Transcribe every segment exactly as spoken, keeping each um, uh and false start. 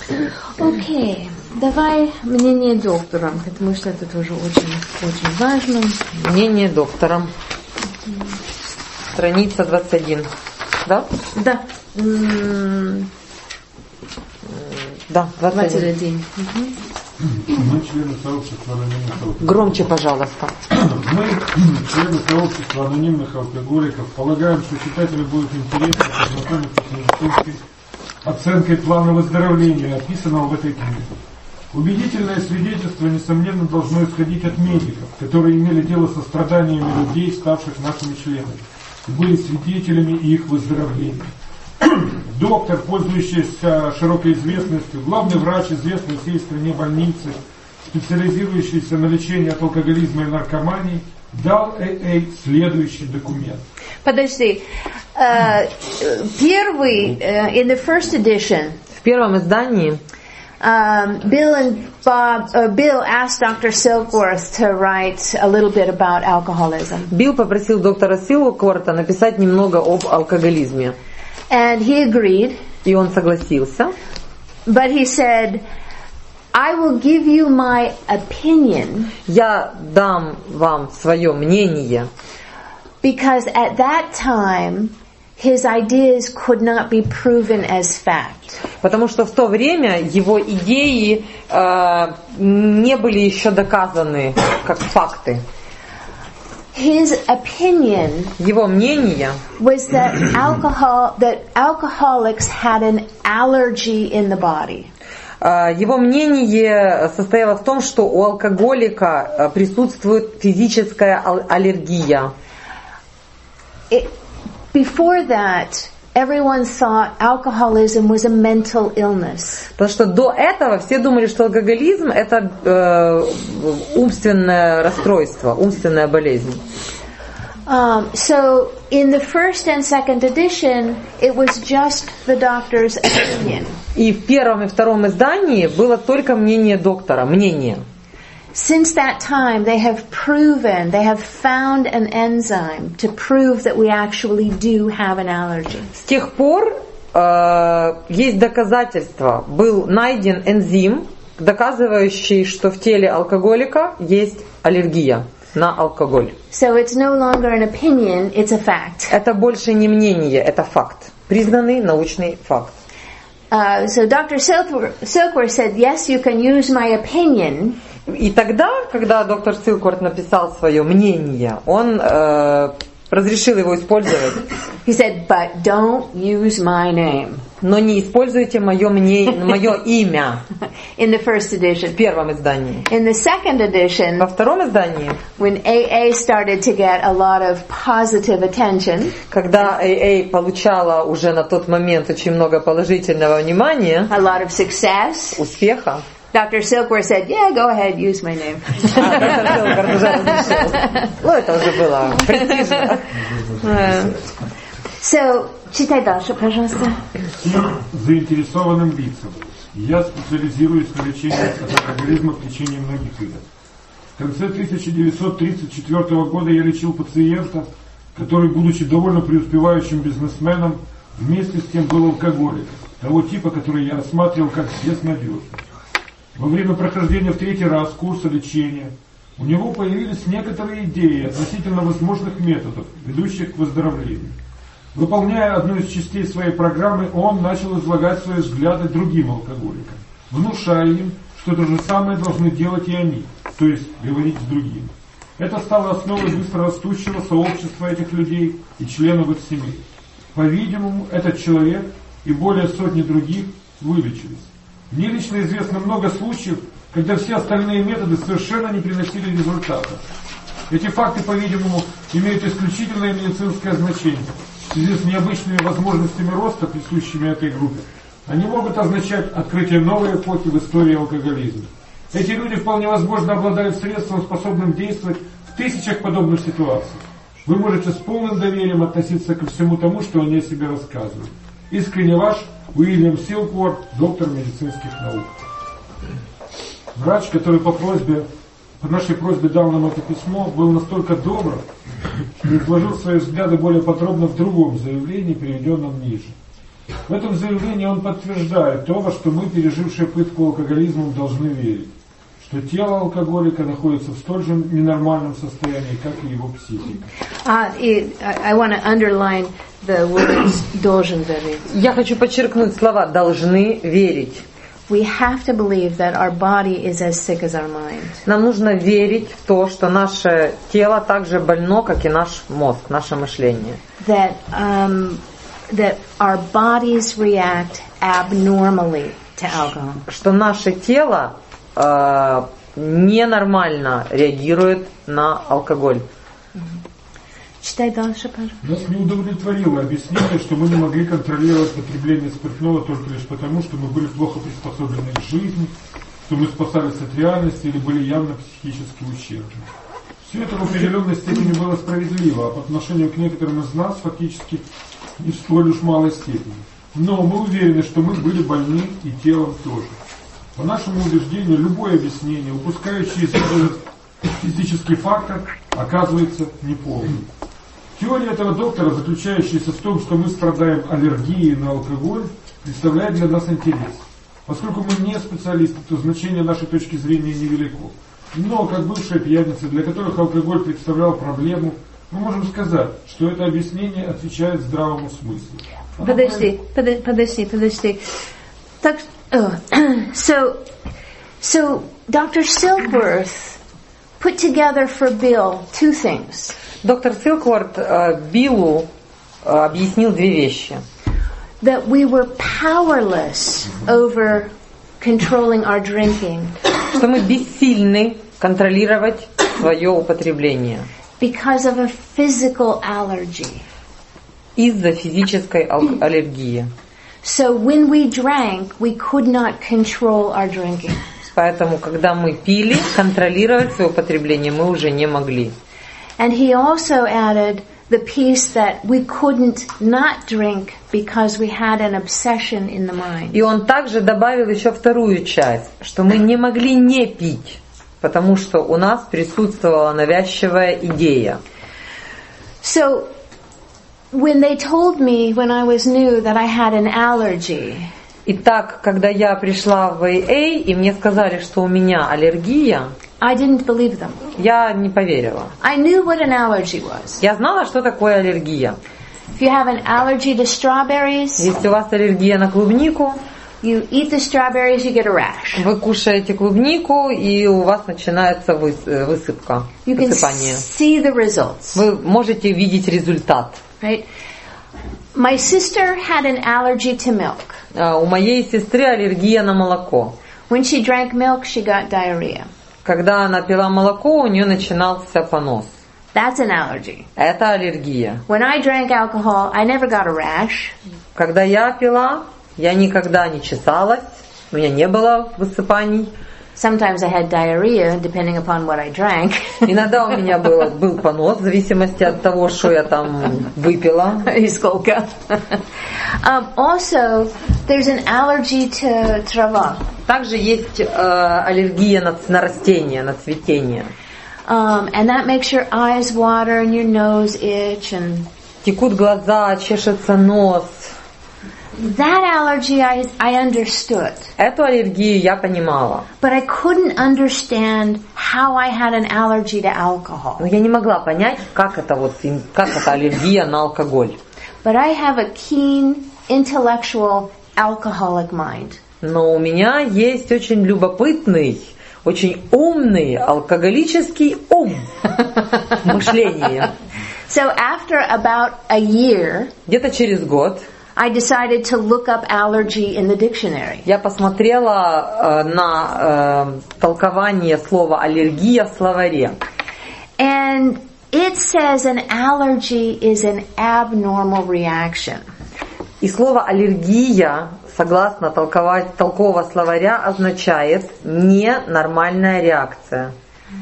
Окей, okay. Давай мнение доктора, потому что это тоже очень, очень важно. Мнение доктора. Страница двадцать один. Да? Да. Mm. Да, двадцать один. Мы члены сообщества анонимных алкоголиков. Громче, пожалуйста. Мы, члены сообщества анонимных алкоголиков, полагаем, что читателю будет интересно познакомиться с медицинской оценкой плана выздоровления, описанного в этой книге. Убедительное свидетельство, несомненно, должно исходить от медиков, которые имели дело со страданиями людей, ставших нашими членами, и были свидетелями их выздоровления. Доктор, пользующийся широкой известностью, главный врач известной всей стране больницы, специализирующийся на лечении от алкоголизма и наркомании, дал эй эй следующий документ. Подожди. Uh, первый, uh, in the first edition, в первом издании, um, Bill and Bob, uh, Bill asked Doctor Silkworth to write a little bit about alcoholism. Билл попросил доктора Силкворта написать немного об алкоголизме. And he agreed. И он согласился. But he said, I will give you my opinion. Я дам вам свое мнение. Because at that time, his ideas could not be proven as fact. Потому что в то время его идеи э, не были еще доказаны как факты. His opinion его мнение was that alcohol that alcoholics had an allergy in the body. Его мнение состояло в том, что у алкоголика присутствует физическая аллергия. It, before that, everyone thought alcoholism was a mental illness. Потому что до этого все думали, что алкоголизм это э, умственное расстройство, умственная болезнь. Um, so in the first and second edition, it was just the doctor's opinion. И в первом и втором издании было только мнение доктора, мнение. Since that time, they have proven, they have found an enzyme to prove that we actually do have an allergy. С тех пор э, есть доказательства. Был найден энзим, доказывающий, что в теле алкоголика есть аллергия на алкоголь. So it's no longer an opinion, it's a fact. Это больше не мнение, это факт. Признанный научный факт. Uh, so Doctor Silkworth said, yes, you can use my opinion. И тогда, когда доктор Силкворт написал свое мнение, он э, разрешил его использовать. He said, but don't use my name. Но не используйте мое, мне, мое имя. In the first edition. В первом издании. In the second edition, во втором издании, when A A started to get a lot of positive attention, когда эй эй получала уже на тот момент очень много положительного внимания, a lot of success, успеха, Doctor Silkworth said, yeah, go ahead, use my name. А, доктор Силкворт уже разрешил. Ну, это уже было престижно. So, читай дальше, пожалуйста. Всем заинтересованным лицам. Я специализируюсь на лечении от алкоголизма в течение многих видов. В конце тысяча девятьсот тридцать четвёртого года я лечил пациента, который, будучи довольно преуспевающим бизнесменом, вместе с тем был алкоголиком, того типа, который я рассматривал как безнадежный. Во время прохождения в третий раз курса лечения у него появились некоторые идеи относительно возможных методов, ведущих к выздоровлению. Выполняя одну из частей своей программы, он начал излагать свои взгляды другим алкоголикам, внушая им, что то же самое должны делать и они, то есть говорить с другими. Это стало основой быстрорастущего сообщества этих людей и членов их семей. По-видимому, этот человек и более сотни других вылечились. Мне лично известно много случаев, когда все остальные методы совершенно не приносили результата. Эти факты, по-видимому, имеют исключительное медицинское значение. В связи с необычными возможностями роста, присущими этой группе, они могут означать открытие новой эпохи в истории алкоголизма. Эти люди вполне возможно обладают средством, способным действовать в тысячах подобных ситуаций. Вы можете с полным доверием относиться ко всему тому, что они о себе рассказывают. Искренне ваш Уильям Силкворт, доктор медицинских наук. Врач, который по просьбе, по нашей просьбе дал нам это письмо, был настолько добр, что изложил свои взгляды более подробно в другом заявлении, приведенном ниже. В этом заявлении он подтверждает то, во что мы, пережившие пытку алкоголизмом, должны верить. Что тело алкоголика находится в столь же ненормальном состоянии, как и его психика. Uh, it, I, I want to underline the words «должен верить». Я хочу подчеркнуть слова «должны верить». We have to believe that our body is as sick as our mind. Нам нужно верить в то, что наше тело так же больно, как и наш мозг, наше мышление. That um, that our bodies react abnormally to alcohol. Что наше тело э, ненормально реагирует на алкоголь. Читай дальше, пожалуйста. Нас не удовлетворило объяснение, что мы не могли контролировать потребление спиртного только лишь потому, что мы были плохо приспособлены к жизни, что мы спасались от реальности или были явно психически ущербны. Все это в определенной степени было справедливо, а по отношению к некоторым из нас фактически не в столь уж малой степени. Но мы уверены, что мы были больны и телом тоже. По нашему убеждению, любое объяснение, упускающее из виду физический фактор, оказывается неполным. Теория этого доктора, заключающаяся в том, что мы страдаем аллергией на алкоголь, представляет для нас интерес. Поскольку мы не специалисты, то значение нашей точки зрения невелико. Но, как бывшие пьяницы, для которых алкоголь представлял проблему, мы можем сказать, что это объяснение отвечает здравому смыслу. Подожди, подожди, подожди, подожди. Так, oh. so, so Doctor Silkworth put together for Bill two things. Доктор Силкворт э, Биллу э, объяснил две вещи. That we were powerless over controlling our drinking. Что мы бессильны контролировать свое употребление. Because of a physical allergy. Из-за физической ал- аллергии. So when we drank, we could not control our drinking. Поэтому, когда мы пили, контролировать свое употребление мы уже не могли. And he also added the piece that we couldn't not drink because we had an obsession in the mind. И он также добавил еще вторую часть, что мы не могли не пить, потому что у нас присутствовала навязчивая идея. So when they told me when I was new that I had an allergy, Итак, когда я пришла в эй эй, и мне сказали, что у меня аллергия, I didn't believe them. я не поверила. I knew what an allergy was. Я знала, что такое аллергия. If you have an allergy to strawberries, Если у вас аллергия на клубнику, you eat the strawberries, you get a rash. вы кушаете клубнику, и у вас начинается выс- высыпка, You can высыпание. see the results, Вы можете видеть результат. right? My sister had an allergy to milk. А, У моей сестры аллергия на молоко. When she drank milk, she got diarrhea. Когда она пила молоко, у нее начинался понос. That's an allergy. Это аллергия. When I drank alcohol, I never got a rash. Когда я пила, я никогда не чесалась, у меня не было высыпаний. Sometimes I had diarrhea, depending upon what I drank. Иногда у меня было, был понос, в зависимости от того, что я там выпила. И сколько. um, also, there's an allergy to трава. Также есть э, аллергия на, на растения, на цветение. Um, and that makes your eyes water and your nose itch. And Текут глаза, чешется нос. that allergy I, I understood. Эту аллергию я понимала. But I couldn't understand how I had an allergy to alcohol. Но я не могла понять, как это, вот, как это аллергия на алкоголь. But I have a keen, intellectual, alcoholic mind. Но у меня есть очень любопытный, очень умный алкоголический ум, мышление. So after about a year, Где-то через год I decided to look up allergy in the dictionary. я посмотрела э, на э, толкование слова аллергия в словаре. And it says an allergy is an abnormal reaction. И слово аллергия, согласно толковать, толкового словаря, означает ненормальная реакция.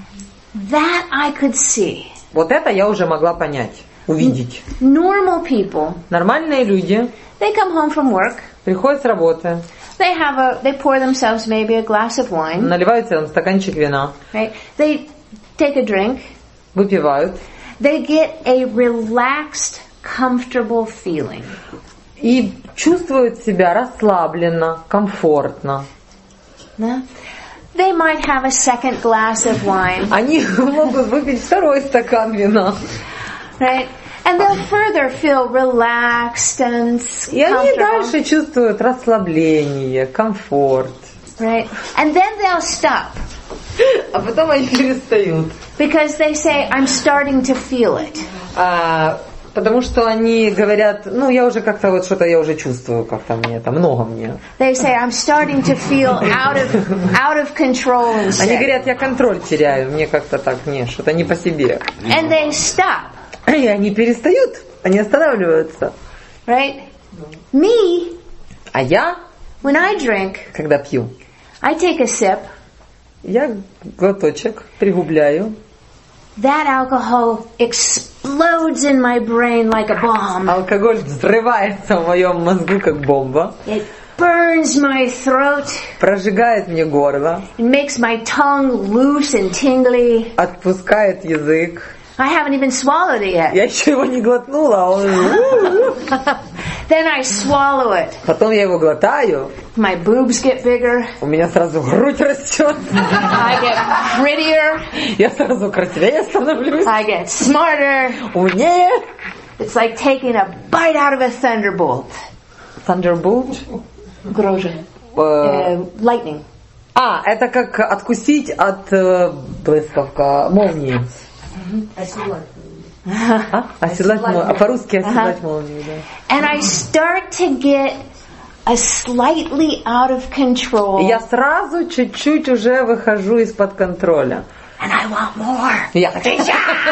That I could see. Вот это я уже могла понять, увидеть. Normal people, Нормальные люди they come home from work. приходят с работы, They have a, they pour themselves maybe a glass of wine, наливают себе стаканчик вина, right? They take a drink. выпивают, They get a relaxed, comfortable feeling. и чувствуют себя расслабленно, комфортно. No? They might have a second glass of wine. Они могут выпить второй стакан вина. Right? And they'll further feel relaxed and И они comfortable. дальше чувствуют расслабление, комфорт. Right? And then they'll stop. А потом они перестают. Because they say, I'm starting to feel it. А, потому что они говорят, ну я уже как-то вот что-то я уже чувствую, как-то мне это много мне. They say, I'm starting to feel out of out of control and Они sick. говорят, я контроль теряю, мне как-то так, не, что-то не по себе. And they stop. И они перестают, они останавливаются. Right? Me, А я, when I drink, когда пью, I take a sip. я глоточек пригубляю. That alcohol explodes in my brain like a bomb. Алкоголь взрывается в моем мозгу, как бомба. It burns my throat. Прожигает мне горло. It makes my tongue loose and tingly. Отпускает язык. I haven't even swallowed it yet. Я еще его не глотнула, а он... Then I swallow it. Потом я его глотаю. My boobs get bigger. У меня сразу грудь растет. I get prettier. Я сразу красивее становлюсь. I get smarter. Умнее. It's like taking a bite out of a thunderbolt. Thunderbolt. Гроза. Э, Uh, lightning. А, это как откусить от э, блискавка молнии. А? Оседлать молнию. А по-русски оседлать молнию, да. And I start to get a slightly out of control. И я сразу чуть-чуть уже выхожу из-под контроля. And I want more. Я хочу еще.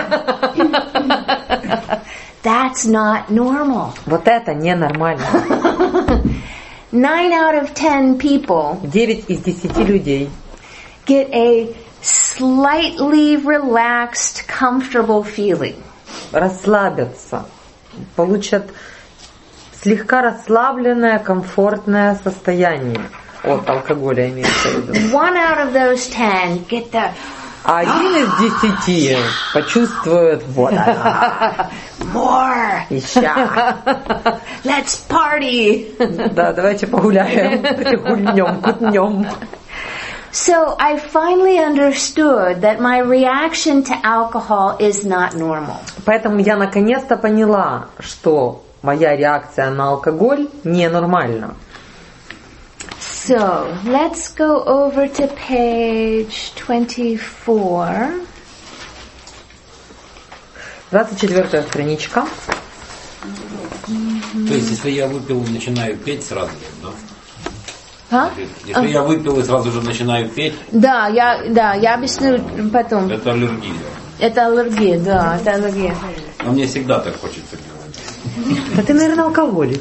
That's not normal. Вот это ненормально. Nine out of ten people Девять из десяти людей get a slightly relaxed, comfortable feeling. расслабятся, получат слегка расслабленное, комфортное состояние от алкоголя, имеется в виду. One out of those ten get the А один из десяти почувствует вот она. more. Еще. Let's party. Да, давайте погуляем, гульнем, кутнем. So I finally understood that my reaction to alcohol is not normal. Поэтому я наконец-то поняла, что моя реакция на алкоголь ненормальна. So let's go over to page twenty-four. двадцать четвёртая страничка. То есть, если я выпил и начинаю петь сразу же, да? А? Если я выпил и сразу же начинаю петь, Да, я, да, я объясню потом. это аллергия. Это аллергия, да, это аллергия. А мне всегда так хочется делать. Да ты, наверное, алкоголик.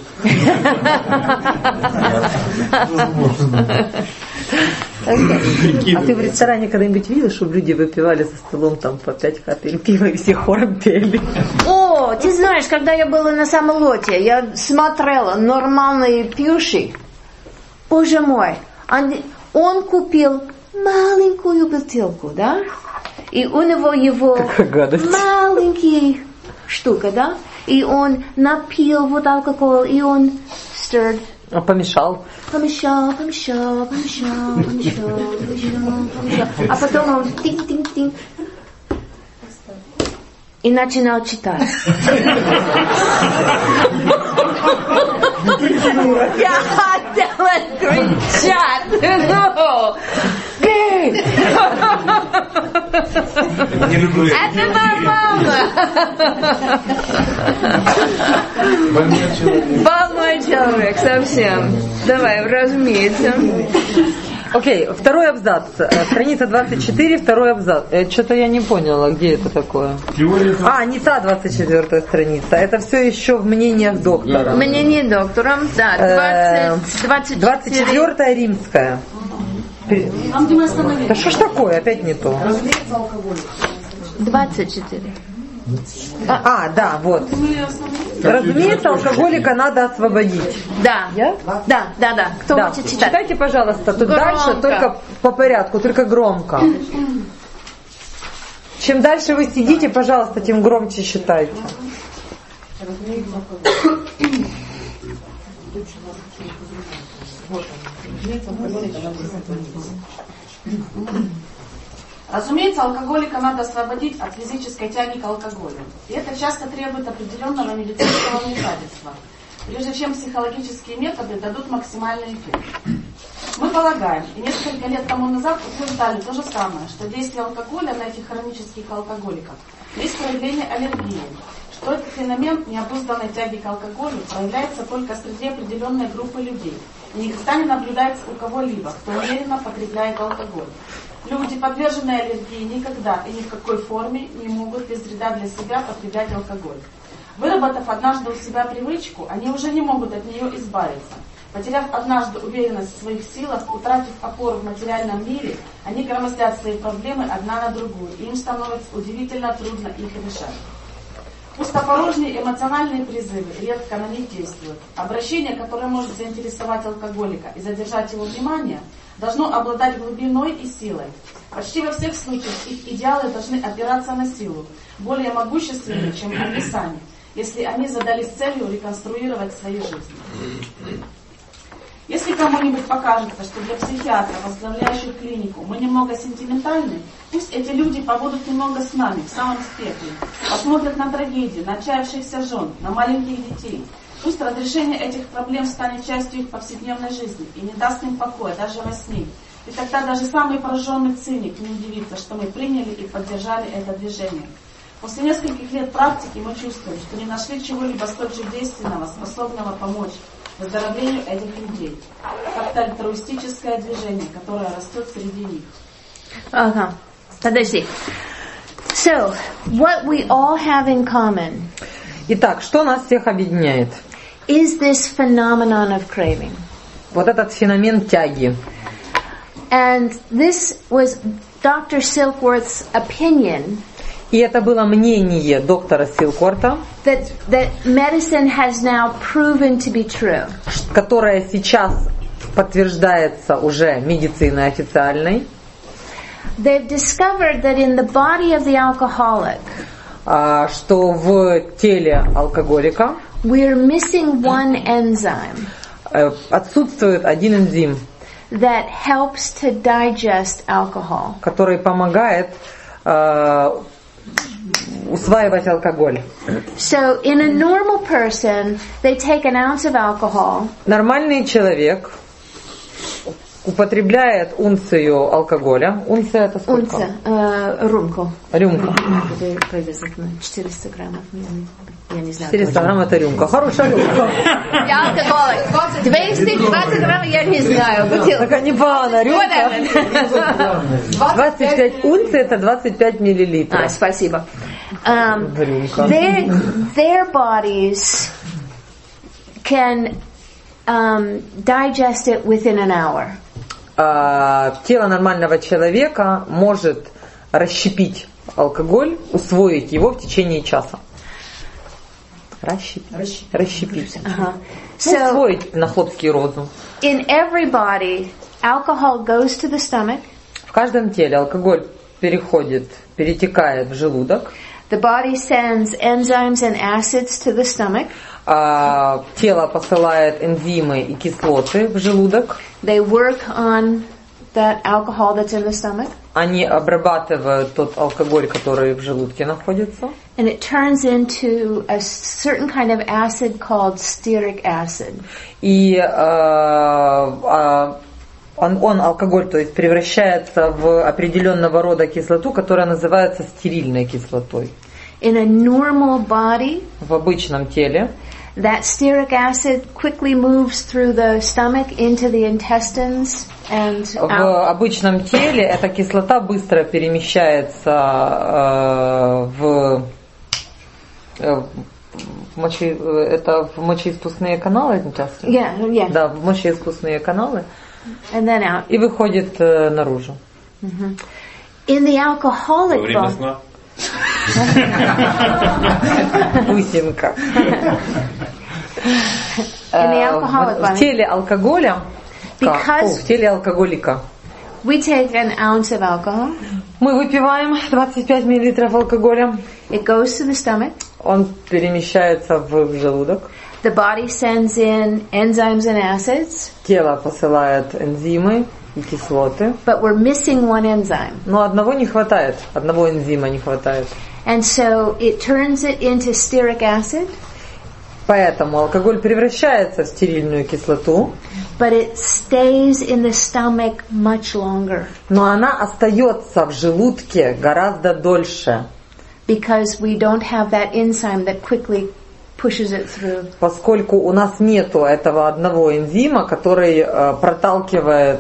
А ты в ресторане когда-нибудь видел, чтобы люди выпивали за столом там по пять капель пива и все хором пели? О, ты знаешь, когда я была на самолете, я смотрела нормальные пьющие. Боже мой, он, он купил маленькую бутылку, да? И у него его Какая гадость. маленький штука, да? И он напил вот алкоголь, и он stirred. А помешал. Помешал, помешал, помешал, помешал, помешал, помешал. А потом он тинг-тинг-тинг. И начинал читать. Я хотела кричать. Ну, бей! Не люблю это. Это нормально. Больной человек, совсем. Давай, разумеется. Окей, второй абзац. Э, Страница двадцать четыре, второй абзац. Э, Что-то я не поняла, где это такое. Теория А, не та двадцать четвёртая страница. Это все еще в мнениях доктора. Мне не доктором, да, Э, двадцать, двадцать четвёртая римская. Пере- Да что ж такое? Опять не то. двадцать четыре. А, да, вот. Разумеется, алкоголика надо освободить. Да. Я? Да, да, да. Кто Да. хочет читать? Читайте, пожалуйста. Тут Громко. дальше только по порядку, только громко. Чем дальше вы сидите, пожалуйста, тем громче читайте. Разумеется, алкоголика надо освободить от физической тяги к алкоголю. И это часто требует определенного медицинского вмешательства, прежде чем психологические методы дадут максимальный эффект. Мы полагаем, и несколько лет тому назад утверждали то же самое, что действие алкоголя на этих хронических алкоголиков есть проявление аллергии, что этот феномен необузданной тяги к алкоголю проявляется только среди определенной группы людей и никогда не наблюдается у кого-либо, кто умеренно потребляет алкоголь. Люди, подверженные аллергии, никогда и ни в какой форме не могут без вреда для себя потреблять алкоголь. Выработав однажды у себя привычку, они уже не могут от нее избавиться. Потеряв однажды уверенность в своих силах, утратив опору в материальном мире, они громоздят свои проблемы одна на другую, и им становится удивительно трудно их решать. Пустопорожние эмоциональные призывы редко на них действуют. Обращение, которое может заинтересовать алкоголика и задержать его внимание, должно обладать глубиной и силой. Почти во всех случаях их идеалы должны опираться на силу, более могущественную, чем они сами, если они задались целью реконструировать свои жизни. Если кому-нибудь покажется, что для психиатра, возглавляющих клинику, мы немного сентиментальны, пусть эти люди побудут немного с нами, в самом спектре, посмотрят на трагедии, на отчаявшихся жен, на маленьких детей. Пусть разрешение этих проблем станет частью их повседневной жизни и не даст им покоя даже во сне. И тогда даже самый пораженный циник не удивится, что мы приняли и поддержали это движение. После нескольких лет практики мы чувствуем, что не нашли чего-либо столь же действенного, способного помочь выздоровлению этих людей, как альтруистическое движение, которое растет среди них. Ага, подожди. So, what we all have in common Итак, что нас всех объединяет? is this phenomenon of craving. Вот этот феномен тяги. And this was Doctor Silkworth's opinion И это было мнение доктора Силкворта, that, that medicine has now proven to be true. которое сейчас подтверждается уже медициной официальной. They've discovered that in the body of the alcoholic, а, что в теле алкоголика we're missing one enzyme э, отсутствует один энзим, that helps to digest alcohol. который помогает э, усваивать алкоголь. So in a normal person, they take an ounce of alcohol, Нормальный человек употребляет унцию алкоголя. Унция это сколько? унция, э, рюмку. Рюмка. Это приблизительно четыреста граммов. Я не знаю. четыреста грамм это рюмка. Хорошая рюмка. Я алкоголик. двести двадцать грамм я не знаю. Такая непогана рюмка. двадцать пять унций это двадцать пять миллилитров. А, спасибо. Um, Рюмка. their, their bodies can um, digest it within an hour. А, тело нормального человека может расщепить алкоголь, усвоить его в течение часа. Расщепить. Расщепить. Uh-huh. Ну, So усвоить на хлопский розум. in every body, alcohol goes to the stomach. В каждом теле алкоголь переходит, перетекает в желудок. The body sends enzymes and acids to the stomach. А, тело посылает энзимы и кислоты в желудок. They work on that alcohol that's in the stomach. Они обрабатывают тот алкоголь, который в желудке находится. And it turns into a certain kind of acid called stearic acid. И э, э, он, он, алкоголь, то есть превращается в определенного рода кислоту, которая называется стерильной кислотой. In a normal body, В обычном теле that stearic acid quickly moves through the stomach into the intestines and в out. обычном теле эта кислота быстро перемещается э, в, э, в моче, это в мочеиспускные каналы, часто? Yeah, yeah. Да, в мочеиспускные каналы And then out. и выходит э, наружу. In the Во alcoholic время body, сна. Бусинка. in the Э, alcoholic в, в body, теле алкоголя, Because- о, в теле алкоголика we take an ounce of alcohol. мы выпиваем двадцать пять миллилитров алкоголя. It goes to the stomach. Он перемещается в желудок. The body sends in enzymes and acids, Тело посылает энзимы и кислоты, but we're missing one enzyme. но одного не хватает, одного энзима не хватает. And so it turns it into stearic acid, Поэтому алкоголь превращается в стерильную кислоту, but it stays in the stomach much longer но она остается в желудке гораздо дольше, because we don't have that enzyme that quickly pushes it through. поскольку у нас нету этого одного энзима, который э, проталкивает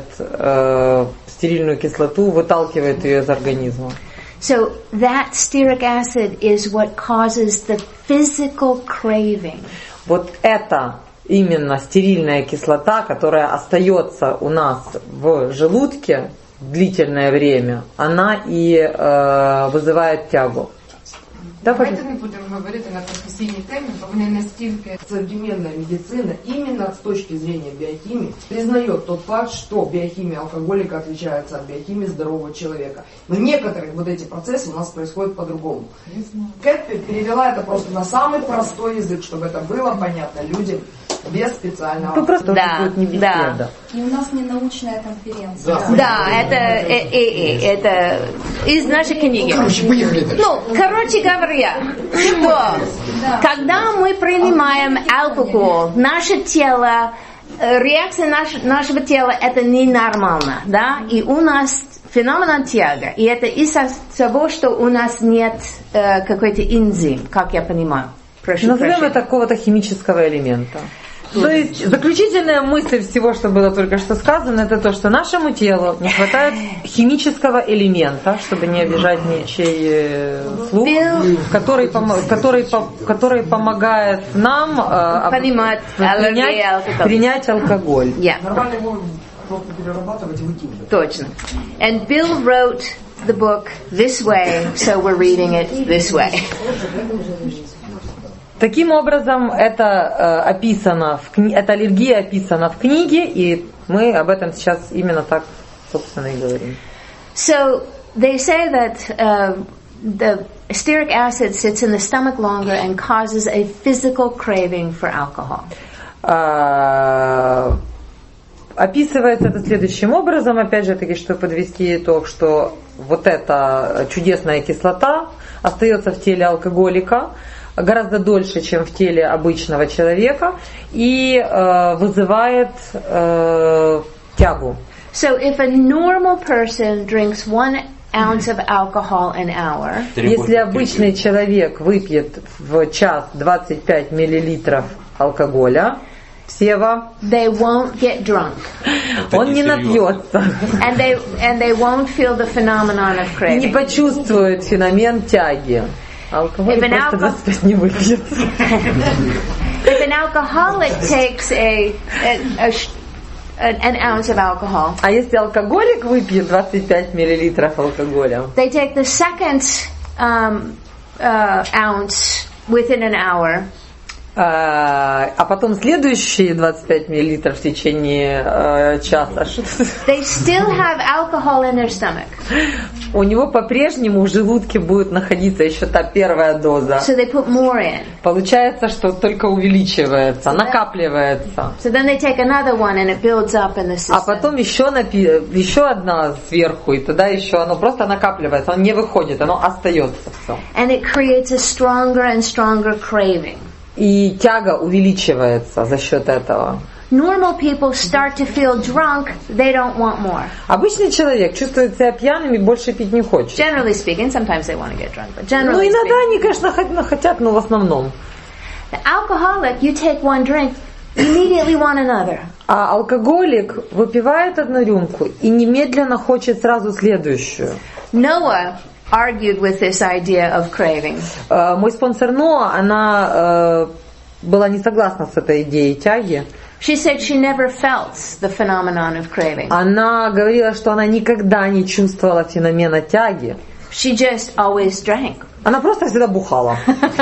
э, стерильную кислоту, выталкивает ее из организма. So that stearic acid is what causes the physical craving. Вот это именно стерильная кислота, которая остается у нас в желудке длительное время, она и э, вызывает тягу. Давайте не будемо говорити на професійній темі, бо вони настільки современная медицина именно с точки зрения биохимии признает тот факт, что биохимия алкоголика отличается от биохимии здорового человека. Но некоторые вот эти процессы у нас происходят по-другому. Кэппи перевела это просто на самый простой язык, чтобы это было понятно людям без специального. Ну, просто Да, будет не беседа. да. И у нас не научная конференция. Да, это, э, э, э, это из нашей книги. Короче, поехали дальше. Ну, короче говоря, что когда мы принимаем алкоголь, наше тело, э, реакция наш, нашего тела это ненормально, да, и у нас феномен тяга, и это из-за того, что у нас нет э, какой-то энзим, как я понимаю. Прошу Назовем прощения. это какого-то химического элемента. То есть заключительная мысль всего, что было только что сказано, это то, что нашему телу не хватает химического элемента, чтобы не обижать ничей э, слух, который, помо- который, по- который помогает нам э, Понимать принять, аллергию, алкоголь. принять алкоголь. Yeah. Нормально его просто перерабатывать и выкидывать. Точно. And Bill wrote the book this way, so we're reading it this way. Таким образом, это э, описано, в кни- эта аллергия описана в книге, и мы об этом сейчас именно так, собственно, и говорим. So they say that uh, the stearic acid sits in the stomach longer and causes a physical craving for alcohol. А, описывается это следующим образом, опять же таки, чтобы подвести итог, что вот эта чудесная кислота остается в теле алкоголика гораздо дольше, чем в теле обычного человека, и э, вызывает э, тягу. So if a normal person drinks one ounce of alcohol an hour, Если обычный человек выпьет в час двадцать пять миллилитров алкоголя, Сева, they won't get drunk. он не напьется And they, and they won't feel the phenomenon of и не craving. почувствует феномен тяги. Алкоголь If an просто alco- двадцать пять не выпьет. If an alcoholic takes a, a, a sh- an, an ounce of alcohol, А если алкоголик выпьет двадцать пять миллилитров алкоголя, they take the second um, uh, ounce within an hour, а, а потом следующие двадцать пять миллилитров в течение э, часа, they still have alcohol in their stomach. у него по-прежнему в желудке будет находиться еще та первая доза. So they put more in. Получается, что только увеличивается, накапливается. So then they take another one and it builds up in the system. А потом еще, напи- еще одна сверху, и тогда еще оно просто накапливается, оно не выходит, оно остается все. And it creates a stronger and stronger craving. И тяга увеличивается за счет этого. Normal people start to feel drunk, they don't want more. Обычный человек чувствует себя пьяным и больше пить не хочет. Generally speaking, sometimes they want to get drunk, but Ну, generally иногда speaking. они, конечно, хот- хотят, но в основном. The alcoholic, you take one drink, immediately want another. А алкоголик выпивает одну рюмку и немедленно хочет сразу следующую. Noah argued with this idea of craving. Э, Мой спонсор Ноа, она э, была не согласна с этой идеей тяги. She said she never felt the phenomenon of craving. Она говорила, что она никогда не чувствовала феномена тяги. She just always drank. Она просто всегда бухала.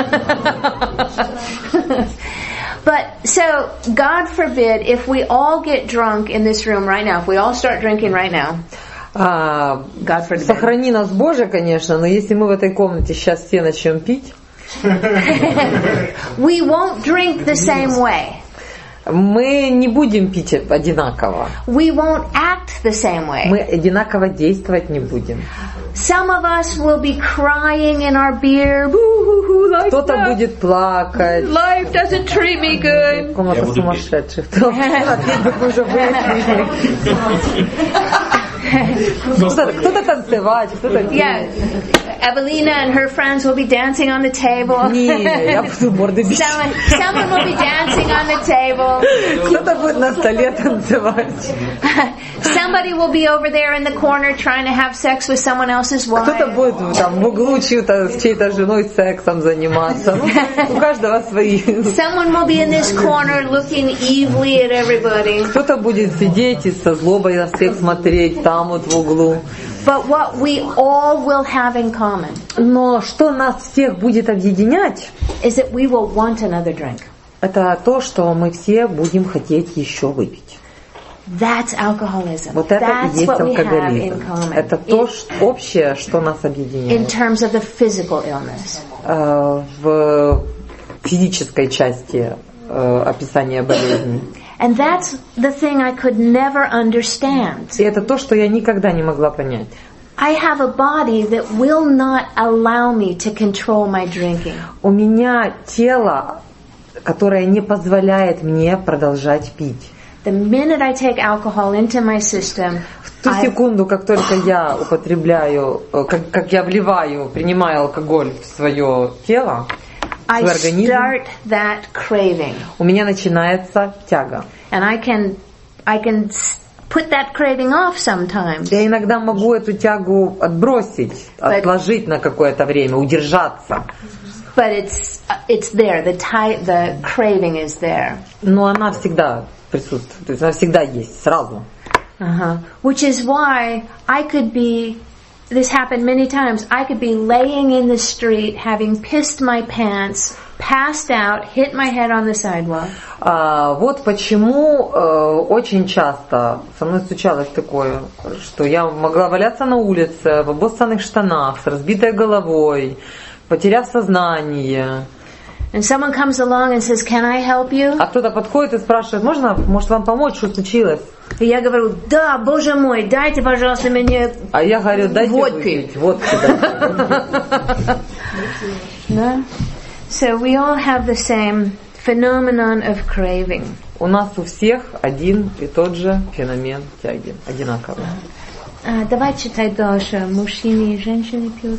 But so, God forbid, if we all get drunk in this room right now, if we all start drinking right now, А, God forbid. сохрани нас, Боже, конечно, но если мы в этой комнате сейчас все начнем пить, We won't drink the same way. Мы не будем пить одинаково. We won't act the same way. Мы одинаково действовать не будем. Some of us will be crying in our beer. Boo-hoo-hoo, life Кто-то does- будет плакать. Life doesn't treat me good. Комната Я буду сумасшедших. Ответ вы уже выяснили. Кто-то, кто-то танцевать, кто-то... Yeah, Evelina and her friends will be dancing on the table. Не, я буду морды бить. Someone, someone will be dancing on the table. Кто-то будет на столе танцевать. Somebody will be over there in the corner trying to have sex with someone else's Кто-то wife. будет там в углу чьей-то, с чьей-то женой сексом заниматься. Ну, у каждого свои. Someone will be in this corner looking evilly at everybody. Кто-то будет сидеть и со злобой на всех смотреть там вот в углу. But what we all will have in common Но что нас всех будет объединять, is that we will want another drink. это то, что мы все будем хотеть еще выпить. That's alcoholism. Вот это и That's есть what we have алкоголизм. in common. Это то In- что- общее, что нас in объединяет. terms of the physical illness. Э, В физической части э, описания болезни. And that's the thing I could never understand. И это то, что я никогда не могла понять. I have a body that will not allow me to control my drinking. У меня тело, которое не позволяет мне продолжать пить. The minute I take alcohol into my system, В ту I, секунду, как только я употребляю, э, как, как я вливаю, принимаю алкоголь в свое тело, в I свой организм, start that craving. у меня начинается тяга. And I can, I can s- put that craving off sometimes. Я иногда могу эту тягу отбросить, отложить на какое-то время, удержаться. But it's, it's there. The type, the craving is there. Но она всегда присутствует, то есть она всегда есть, сразу. Uh-huh. Which is why I could be, this happened many times, I could be laying in the street, having pissed my pants, passed out, hit my head on the sidewalk. А, вот почему э, очень часто со мной случалось такое, что я могла валяться на улице в обоссанных штанах, с разбитой головой, потеряв сознание. And someone comes along and says, "Can I help you?" А кто-то подходит и спрашивает, можно, может вам помочь, что случилось? И я говорю, да, боже мой, дайте, пожалуйста, мне А я говорю, дайте водки. выпить, водки дайте. Да? So we all have the same phenomenon of craving. У нас у всех один и тот же феномен тяги, одинаковый. А, давай читай дальше. Мужчины и женщины пьют.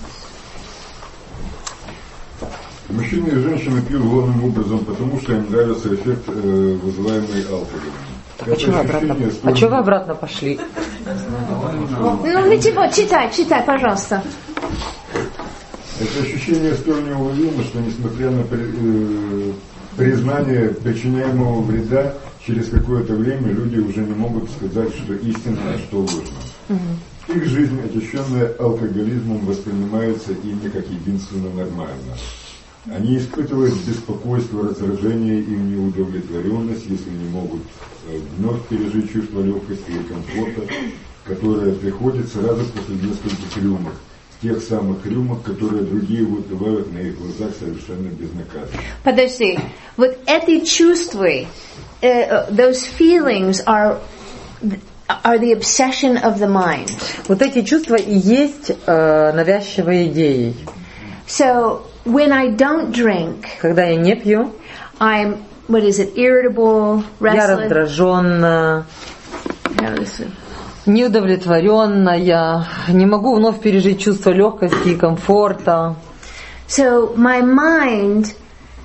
Мужчины и женщины пьют главным образом, потому что им нравится эффект, э, вызываемый алкоголем. Так, а что вы обратно, а что вы обратно пошли? Ну ничего, читай, читай, пожалуйста. Это ощущение столь неуловимо, что несмотря на при- э, признание причиняемого вреда, через какое-то время люди уже не могут сказать, что истинно, а что ложно. Их жизнь, отягченная алкоголизмом, воспринимается ими как единственно нормально. Они испытывают беспокойство, раздражение и неудовлетворенность, если не могут э, вновь пережить чувство легкости и комфорта, которое приходит сразу после нескольких рюмок, тех самых рюмок, которые другие выпивают на их глазах совершенно безнаказанно. Подожди, вот эти чувства, uh, those feelings are are the obsession of the mind. Вот эти чувства и есть э, навязчивой идеей. So when I don't drink, Когда я не пью, I'm, what is it, irritable, я restless. раздраженная, How is it? неудовлетворенная, не могу вновь пережить чувство легкости и комфорта. So my mind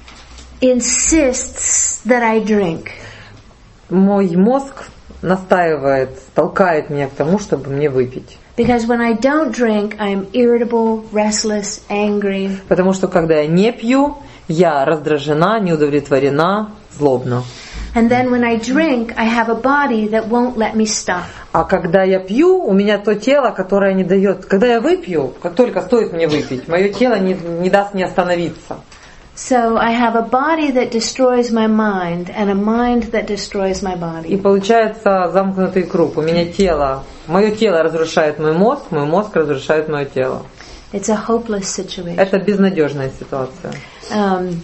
insists that I drink. Мой мозг настаивает, толкает меня к тому, чтобы мне выпить. Because when I don't drink, I'm irritable, restless, angry. Потому что когда я не пью, я раздражена, неудовлетворена, злобна. And then when I drink, I have a body that won't let me stop. А когда я пью, у меня то тело, которое не дает. Когда я выпью, как только стоит мне выпить, мое тело не, не даст мне остановиться. So I have a body that destroys my mind and a mind that destroys my И body. получается замкнутый круг. У меня тело, мое тело разрушает мой мозг, мой мозг разрушает мое тело. It's a hopeless situation. Это безнадежная ситуация. Um,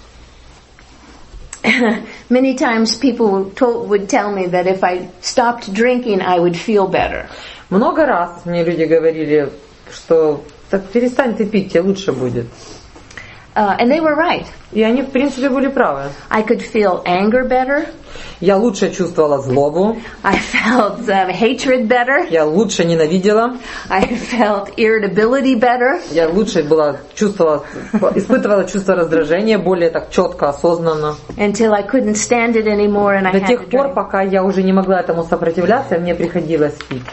many times people told, would tell me that if I stopped drinking, I would feel better. Много раз мне люди говорили, что так перестань ты пить, тебе лучше будет. Uh, and they were right. И они, в принципе, были правы. I could feel anger better. Я лучше чувствовала злобу. I felt uh, hatred better. Я лучше ненавидела. I felt irritability better. Я лучше была, чувствовала, испытывала чувство раздражения, более так четко, осознанно. Until I couldn't stand it anymore and I До had тех to пор, drink. пока я уже не могла этому сопротивляться, мне приходилось пить.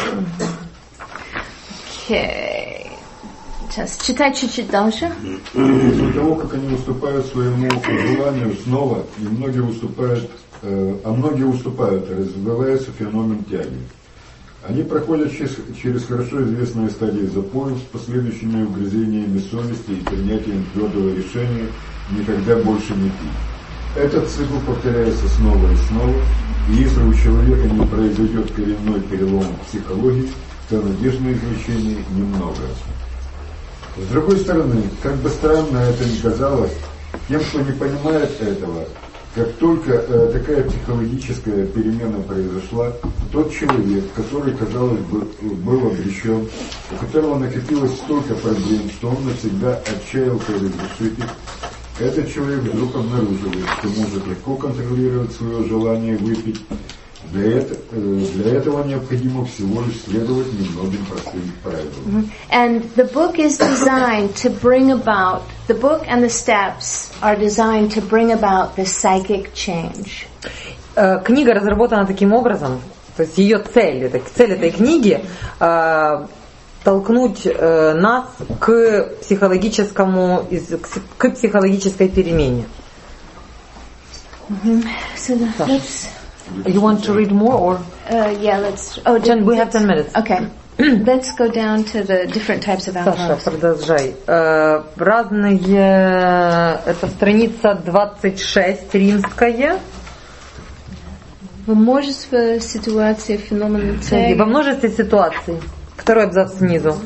Okay. Сейчас читать чуть-чуть дальше. После того, как они уступают своему желанию снова, и многие уступают, э, а многие уступают, развивается феномен тяги. Они проходят через, через хорошо известные стадии запоев с последующими угрызениями совести и принятием твердого решения никогда больше не пить. Этот цикл повторяется снова и снова, и если у человека не произойдет коренной перелом в психологии, то надежд на излечение немного. С другой стороны, как бы странно это ни казалось, тем, кто не понимает этого, как только э, такая психологическая перемена произошла, тот человек, который, казалось бы, был обречен, у которого накопилось столько проблем, что он навсегда отчаялся разрешить их, этот человек вдруг обнаруживает, что может легко контролировать свое желание выпить. Для, это, для этого необходимо всего лишь следовать немногим простым правилам. And the book is designed to bring about, the book and the steps are designed to bring about the psychic change. Книга разработана таким образом, то есть ее цель, это, цель этой книги э, толкнуть э, нас к психологическому, к психологической перемене. Mm-hmm. So the, let's... You want to read more or? Uh, yeah, let's. Oh, ten, we have ten minutes. Okay, let's go down to the different types of alcohols. Саша, продолжай. Э, разные. Это страница двадцать шесть, римская. Во множестве ситуаций феномен тяги. Во множестве ситуаций. Второй абзац снизу.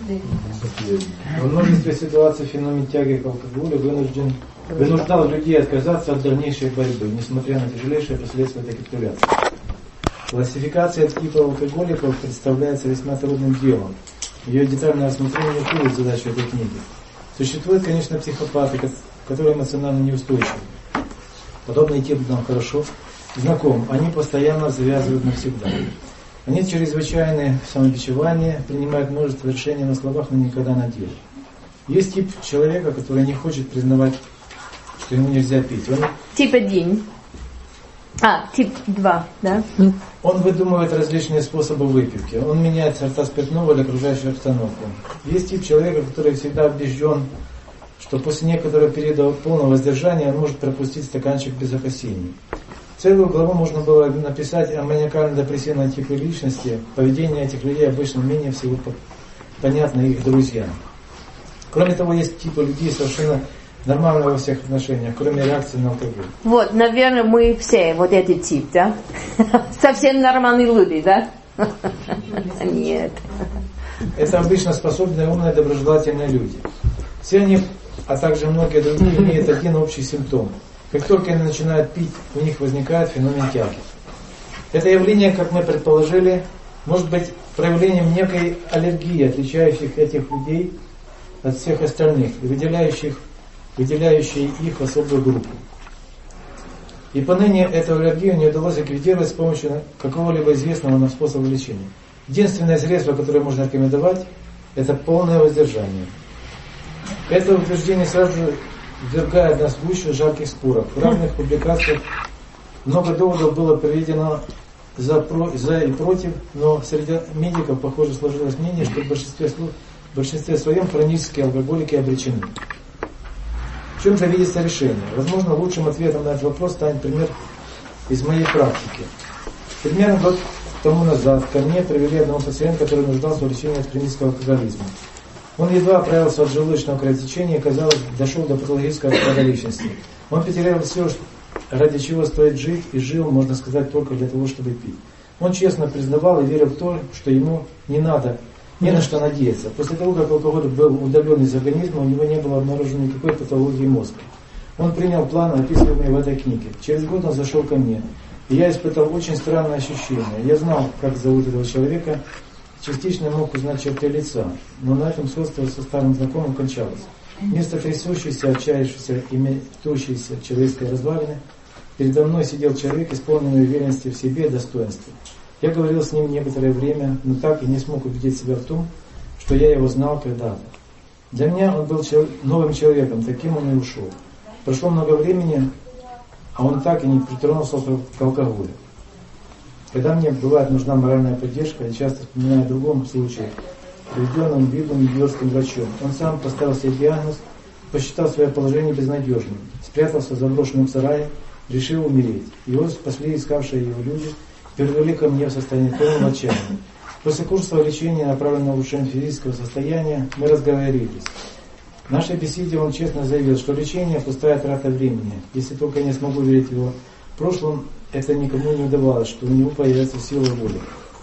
Во множестве ситуаций феномен тяги к алкоголю вынужден вынуждал людей отказаться от дальнейшей борьбы, несмотря на тяжелейшие последствия этой капитуляции. Классификация типа алкоголиков представляется весьма трудным делом. Ее детальное рассмотрение не входит в задачу этой книги. Существуют, конечно, психопаты, которые эмоционально неустойчивы. Подобный тип нам хорошо знаком. Они постоянно завязывают навсегда. Они чрезвычайны в самобичевании, принимают множество решений на словах, но никогда на деле. Есть тип человека, который не хочет признавать, что ему нельзя пить. Он, тип один. А, тип два, да? Он выдумывает различные способы выпивки. Он меняет сорта спиртного или окружающую обстановку. Есть тип человека, который всегда убежден, что после некоторого периода полного воздержания он может пропустить стаканчик без опасений. Целую главу можно было написать о маниакально-депрессивном типе личности. Поведение этих людей обычно менее всего понятно их друзьям. Кроме того, есть типы людей совершенно нормальные во всех отношениях, кроме реакции на алкоголь. Вот, наверное, мы все вот этот тип, да? Совсем нормальные люди, да? Нет. Это обычно способные, умные, доброжелательные люди. Все они, а также многие другие, имеют один общий симптом. Как только они начинают пить, у них возникает феномен тяги. Это явление, как мы предположили, может быть проявлением некой аллергии, отличающих этих людей от всех остальных и выделяющих, выделяющей их в особую группу. И поныне эту аллергию не удалось ликвидировать с помощью какого-либо известного нам способа лечения. Единственное средство, которое можно рекомендовать, это полное воздержание. Это утверждение сразу же ввергает нас в гущу жарких споров. В разных публикациях много доводов было приведено за, про, за и против, но среди медиков, похоже, сложилось мнение, что в большинстве, в большинстве своем хронические алкоголики обречены. В чем же видится решение? Возможно, лучшим ответом на этот вопрос станет пример из моей практики. Примерно год тому назад ко мне привели одного пациента, который нуждался в лечении от хронического алкоголизма. Он едва оправился от желудочного кровотечения и, казалось, дошел до патологического распада личности. Он потерял все, ради чего стоит жить, и жил, можно сказать, только для того, чтобы пить. Он честно признавал и верил в то, что ему не надо, не на что надеяться. После того, как алкоголь был удален из организма, у него не было обнаружено никакой патологии мозга. Он принял план, описываемый в этой книге. Через год он зашел ко мне, и я испытал очень странное ощущение. Я знал, как зовут этого человека, частично мог узнать черты лица, но на этом сходство со старым знакомым кончалось. Вместо трясущейся, отчаявшейся и метущейся человеческой развалины, передо мной сидел человек, исполненный уверенности в себе и достоинстве. Я говорил с ним некоторое время, но так и не смог убедить себя в том, что я его знал когда-то. Для меня он был чел- новым человеком, таким он и ушел. Прошло много времени, а он так и не притронулся к алкоголю. Когда мне бывает нужна моральная поддержка, я часто вспоминаю о другом случае, приведенном видным нью-йоркским врачом. Он сам поставил себе диагноз, посчитал свое положение безнадежным, спрятался в заброшенном сарае, решил умереть. Его спасли искавшие его люди, привели ко мне в состоянии полного отчаяния. После курса лечения, направленного на улучшение физического состояния, мы разговорились. В нашей беседе он честно заявил, что лечение пустая трата времени. Если только я не смогу верить его в прошлом, это никому не удавалось, что у него появится сила воли.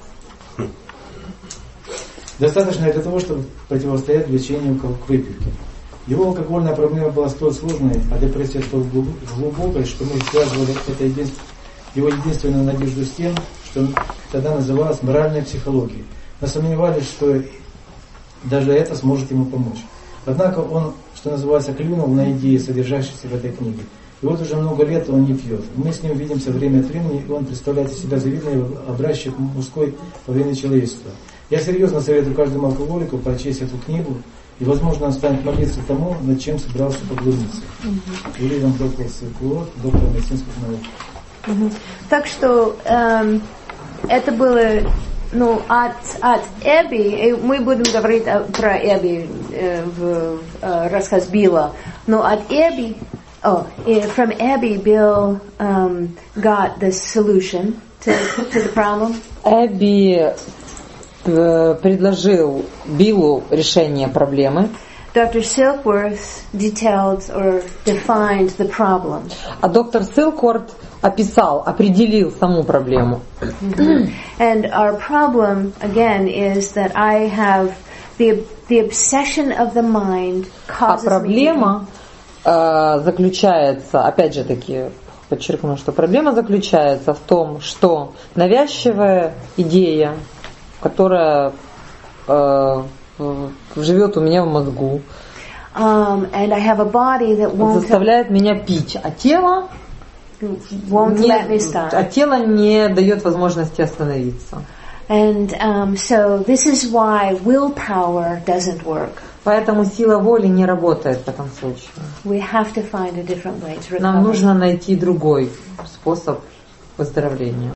Достаточно для того, чтобы противостоять влечению к выпивке. Его алкогольная проблема была столь сложной, а депрессия столь глубокой, что мы связывали это единство, его единственную надежду с тем, что тогда называлось моральной психологией. Но сомневались, что даже это сможет ему помочь. Однако он, что называется, клюнул на идеи, содержащиеся в этой книге. И вот уже много лет он не пьет. Мы с ним видимся время от времени, и он представляет из себя завидный образчик мужской половины человечества. Я серьезно советую каждому алкоголику прочесть эту книгу, и, возможно, он станет молиться тому, над чем собирался поглумиться. Уильям Доклс, доктор медицинских наук. Mm-hmm. Так что эм, это было, ну, от, от Эбби, мы будем говорить про Эбби э, в э, рассказ Билла, но от Эбби, oh, from Abby, Bill um, got the solution to, to the problem. Эбби предложил Биллу решение проблемы. Doctor Silkworth detailed or defined the problem. А доктор Силкворт описал, определил саму проблему. Mm-hmm. And our problem again is that I have the the obsession of the mind causes. А проблема э, заключается, опять же таки, подчеркну, что проблема заключается в том, что навязчивая идея, которая э, живет у меня в мозгу, um, and I have a body that won't заставляет меня пить, а тело won't не, let me stop. а тело не дает возможности остановиться. And um, so this is why willpower doesn't work. Поэтому сила воли не работает в этом случае. We have to find a different way to recover. Нам нужно найти другой способ выздоровления.